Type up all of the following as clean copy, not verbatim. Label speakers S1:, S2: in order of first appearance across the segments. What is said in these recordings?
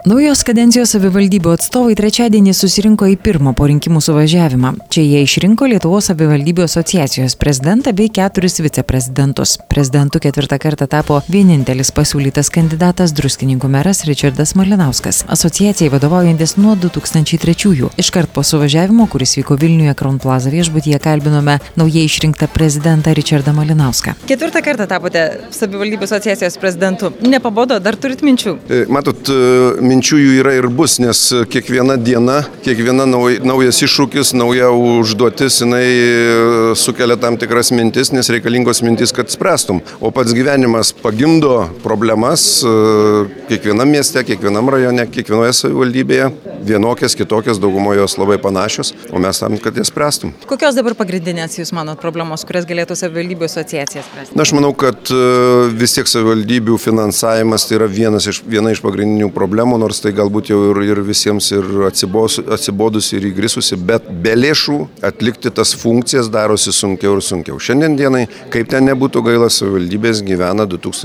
S1: Naujos kadencijos savivaldybių atstovai trečiadienį susirinko į pirmą po rinkimų suvažiavimą. Čia jie išrinko Lietuvos savivaldybių asociacijos prezidentą bei 4 viceprezidentus. Prezidentu 4 kartą tapo vienintelis pasiūlytas kandidatas Druskininkų meras Ričardas Malinauskas. Asociacijai vadovaujantis nuo 2003-ųjų. Iškart po suvažiavimo, kuris vyko Vilniuje Crown Plaza viešbutyje, kalbinome naujai išrinktą prezidentą Ričardą Malinauską. 4 kartą tapote savivaldybių asociacijos prezidentu. Nepabodo, dar turit minčių?
S2: Matot, minčių jų yra ir bus, nes kiekviena diena, kiekviena naujas iššūkis, nauja užduotis, jinai sukelia tam tikras mintis, nes reikalingos mintis, kad spręstum. O pats gyvenimas pagimdo problemas kiekvienam mieste, kiekvienam rajone, kiekvienoje savivaldybėje, vienokias, kitokias, daugumoje jos labai panašios, o mes tam, kad jas spręstum.
S1: Kokios dabar pagrindinės jūs manot problemos, kurias galėtų savivaldybių asociacija spręsti?
S2: Aš manau, kad vis tiek savivaldybių finansavimas tai yra viena iš pagrindinių problemų, nors tai galbūt jau ir visiems ir atsibodus ir įgrisusi, bet be lėšų atlikti tas funkcijas darosi sunkiau ir sunkiau. Šiandien dienai, kaip ten nebūtų gaila, savivaldybės gyvena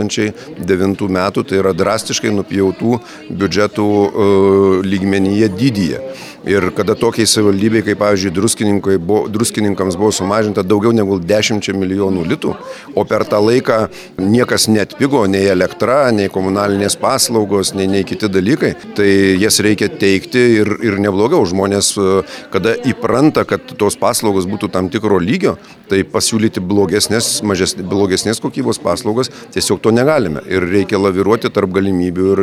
S2: 2009 metų, tai yra drastiškai nupjautų biudžetų lygmenyje dydyje. Ir kada tokiai savivaldybei, kaip pavyzdžiui, druskininkams buvo sumažinta daugiau negu 10 milijonų litų, o per tą laiką niekas neatpigo, nei elektra, nei komunalinės paslaugos, nei kiti dalykai, tai jas reikia teikti ir neblogiau. Žmonės, kada įpranta, kad tos paslaugos būtų tam tikro lygio, tai pasiūlyti blogesnės kokybos paslaugos tiesiog to negalime. Ir reikia laviruoti tarp galimybių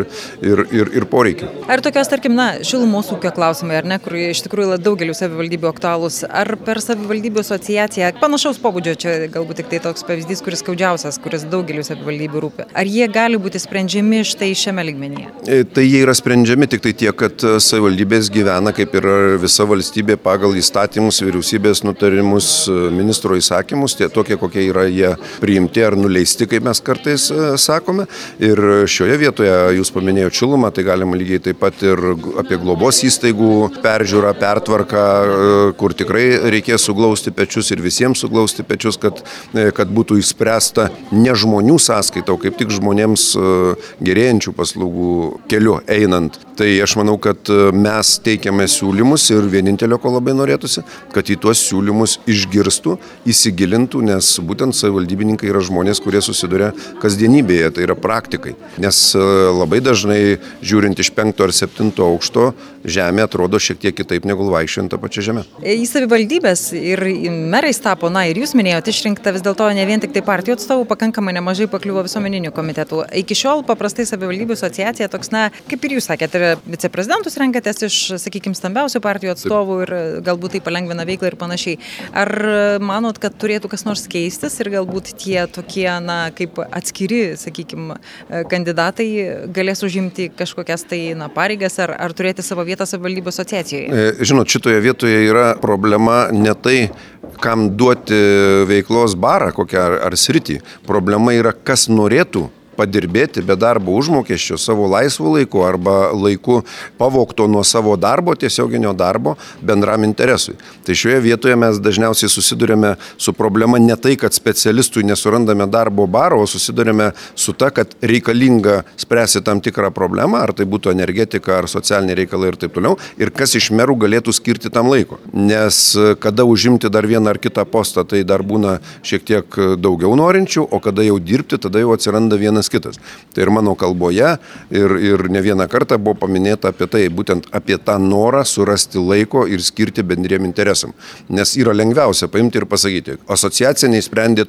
S2: ir poreikių.
S1: Ar tokios, tarkim, šilumos ūkio klausimai, ar ne, kur iš tikrųjų daugelių savivaldybių aktualūs, ar per savivaldybių asociaciją, panašaus pobūdžio, čia galbūt tik tai toks pavyzdys, kuris skaudžiausias, kuris daugelių savivaldybių rūpi. Ar jie gali būti sprendžiami štai šiame lygmenyje?
S2: Tai jie yra sprendžiami tik tai tiek, kad savivaldybės gyvena kaip ir visa valstybė pagal įstatymus, vyriausybės nutarimus, ministro įsakymus, tokie kokie yra jie priimti ar nuleisti, kaip mes kartais sakome. Ir šioje vietoje jūs paminėjote šilumą, tai galima lygiai taip pat ir apie globos įstaigų peržiūrą, pertvarką, kur tikrai reikės suglausti pečius ir visiems suglausti pečius, kad būtų išspręsta ne žmonių sąskaita, o kaip tik žmonėms gerėjančių paslaugų keliu einant. Tai aš manau, kad mes teikiame siūlymus ir vienintelio, ko labai norėtųsi, kad į tuos siūlymus išgirstų, įsigilintų, nes būtent savivaldybininkai yra žmonės, kurie susiduria kasdienybėje, tai yra praktikai. Nes labai dažnai, žiūrint iš 5 ar 7 aukšto, žemė atrodo šiek tiek kitaip negu vaikščiant tą pačią žemę.
S1: Į savivaldybės ir merais tapo, ir jūs minėjote, išrinkta vis dėlto ne vien tik tai partijų atstovų, pakankamai nemažai pakliuvo visuomeninių komitetų. Iki šiol paprastai savivaldybių asociacija toks, kaip ir jūs sakėte, viceprezidentus renkatės iš, sakykime, stambiausių partijų atstovų ir galbūt tai palengvina veiklą ir panašiai. Ar manot, kad turėtų kas nors keistis ir galbūt tie tokie, kaip atskiri, sakykime, kandidatai galės užimti kažkokias tai, pareigas ar turėti savo vietą savivaldybių asociacijoje?
S2: Žinot, šitoje vietoje yra problema ne tai, kam duoti veiklos barą kokią ar sritį. Problema yra, kas norėtų padirbėti be darbo užmokesčio savo laisvų laiku arba laiku pavogto nuo savo darbo, tiesioginio darbo bendram interesui. Tai šioje vietoje mes dažniausiai susidurėme su problema ne tai, kad specialistui nesurandame darbo baro, o susidurėme su ta, kad reikalinga spręsti tam tikrą problemą, ar tai būtų energetika, ar socialiniai reikalai ir taip toliau, ir kas iš merų galėtų skirti tam laiko. Nes kada užimti dar vieną ar kitą postą, tai dar būna šiek tiek daugiau norinčių, o kada jau dirbti, tada jau atsiranda vienas kitas. Tai ir mano kalboje ir ne vieną kartą buvo paminėta apie tai, būtent apie tą norą surasti laiko ir skirti bendriem interesam. Nes yra lengviausia paimti ir pasakyti, asociacija neįsprendė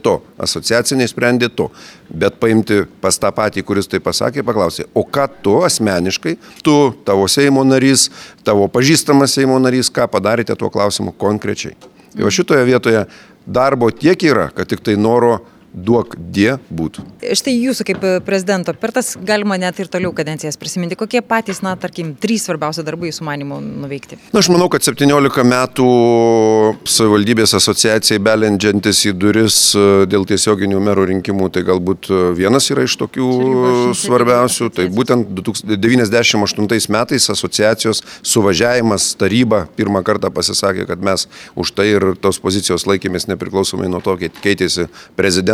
S2: to, bet paimti pas tą patį, kuris tai pasakė, paklausė, o ką tu asmeniškai, tavo Seimo narys, tavo pažįstamas Seimo narys, ką padarėte tuo klausimu konkrečiai. Ir šitoje vietoje darbo tiek yra, kad tik tai noro duok die būtų.
S1: Štai jūsų kaip prezidento, per tas galima net ir toliau kadencijas prisiminti. Kokie patys, tarkim, 3 svarbiausi darbai jūsų manymu nuveikti?
S2: Aš manau, kad 17 metų savivaldybės asociacijai belendžiantis į duris dėl tiesioginių merų rinkimų, tai galbūt vienas yra iš tokių svarbiausių. Tai būtent 1998 metais asociacijos suvažiavimas, taryba pirmą kartą pasisakė, kad mes už tai ir tos pozicijos laikėmės nepriklausomai nuo to, keitėsi prezidentas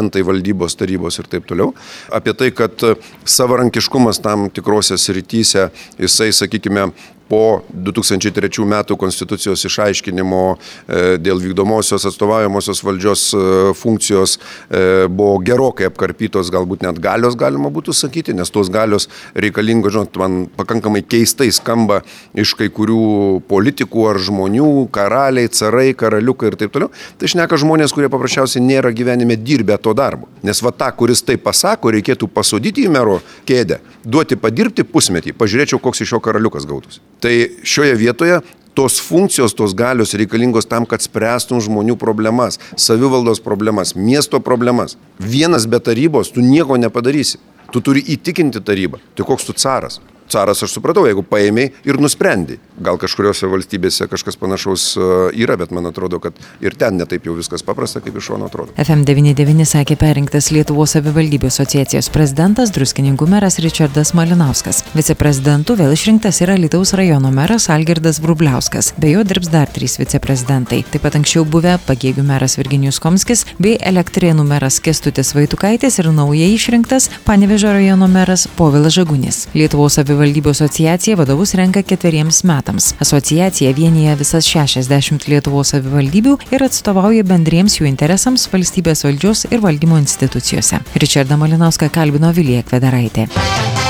S2: prezidentai, valdybos, tarybos ir taip toliau. Apie tai, kad savarankiškumas tam tikrose srityse, jisai, sakykime, po 2003 metų konstitucijos išaiškinimo dėl vykdomosios atstovaujamosios valdžios funkcijos buvo gerokai apkarpytos, galbūt net galios galima būtų sakyti, nes tos galios reikalingos, žinot, man pakankamai keistai skamba iš kai kurių politikų ar žmonių, karaliai, carai, karaliukai ir taip toliau. Tai šneka žmonės, kurie paprasčiausiai nėra gyvenime dirbę to darbo. Nes va tą, kuris tai pasako, reikėtų pasodyti į mero kėdę, duoti padirbti pusmetį, pažiūrėčiau, koks iš jo karaliukas gautųsi. Tai šioje vietoje tos funkcijos, tos galios reikalingos tam, kad spręstum žmonių problemas, savivaldos problemas, miesto problemas. Vienas be tarybos tu nieko nepadarysi. Tu turi įtikinti tarybą. Tai koks tu caras? Caras, aš supratau, jeigu paėmei ir nusprendai. Gal kažkuriuose valstybėse kažkas panašaus yra, bet man atrodo, kad ir ten netaip jau viskas paprasta, kaip iš šono atrodo.
S1: FM99 sakė perrinktas Lietuvos savivaldybių asociacijos prezidentas, Druskininkų meras Ričardas Malinauskas. Viceprezidentu vėl išrinktas yra Alytaus rajono meras Algirdas Vrubliauskas. Be jo dirbs dar 3 viceprezidentai. Taip pat anksčiau buvę Pagėgių meras Virginijus Komskis bei Elektrėnų meras Kęstutis Vaitukaitis ir naujai išrinktas Panevėžio rajono meras Povilas Žagunis. Lietuvos savivaldybių asociacija vadovus renka 4 metams. Asociacija vienija visas 60 Lietuvos savivaldybių ir atstovauja bendriems jų interesams valstybės valdžios ir valdymo institucijose. Ričardą Malinauską kalbino Vilija Kvedaraitė.